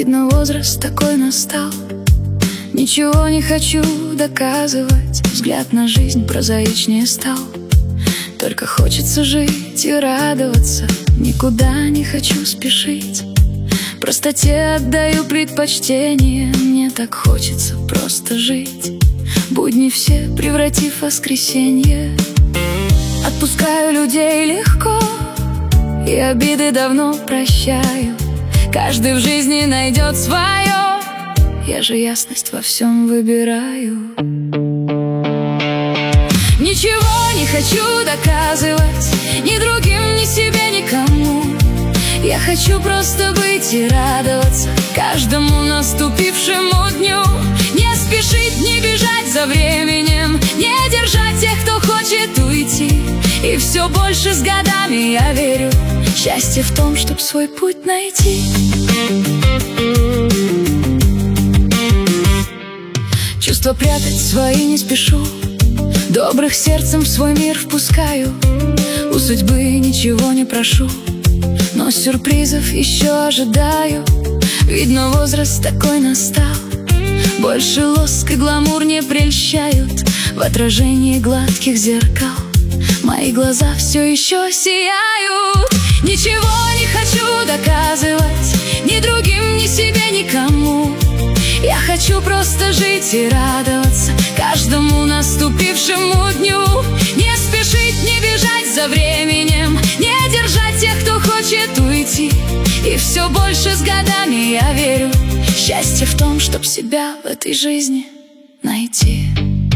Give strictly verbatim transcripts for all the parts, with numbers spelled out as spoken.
Видно, возраст такой настал. Ничего не хочу доказывать, взгляд на жизнь прозаичнее стал. Только хочется жить и радоваться, никуда не хочу спешить. Простоте отдаю предпочтение, мне так хочется просто жить. Будни все превратив в воскресенье. Отпускаю людей легко, и обиды давно прощаю. Каждый в жизни найдет свое, я же ясность во всем выбираю. Ничего не хочу доказывать ни другим, ни себе, никому. Я хочу просто быть и радоваться каждому наступившему дню. Не спешить, не бежать за временем, не держать тех, кто хочет уйти. И все больше с годами я верю, счастье в том, чтоб свой путь найти. Чувства прятать свои не спешу, добрых сердцем в свой мир впускаю. У судьбы ничего не прошу, но сюрпризов еще ожидаю. Видно, возраст такой настал. Больше лоск и гламур не прельщают в отражении гладких зеркал. Мои глаза все еще сияют. Ничего не хочу доказывать ни другим, ни себе, никому. Я хочу просто жить и радоваться каждому наступившему дню. Не спешить, не бежать за временем, не держать тех, кто хочет уйти. И все больше с годами я верю, счастье в том, чтоб себя в этой жизни найти.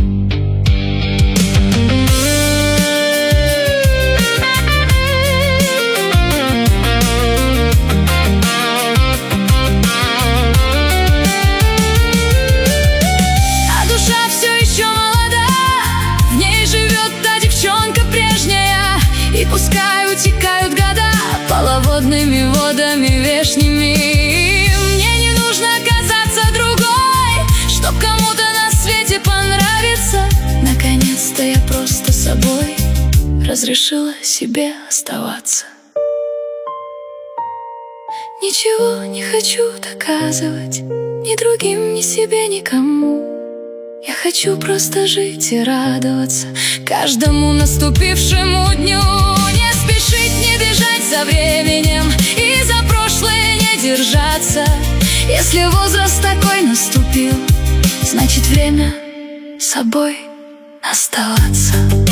И пускай утекают года полноводными водами вешними, мне не нужно казаться другой, чтоб кому-то на свете понравиться. Наконец-то я просто собой разрешила себе оставаться. Ничего не хочу доказывать ни другим, ни себе, никому. Я хочу просто жить и радоваться каждому наступившему дню. Не спешить, не бежать за временем и за прошлое не держаться. Если возраст такой наступил, значит время собой оставаться.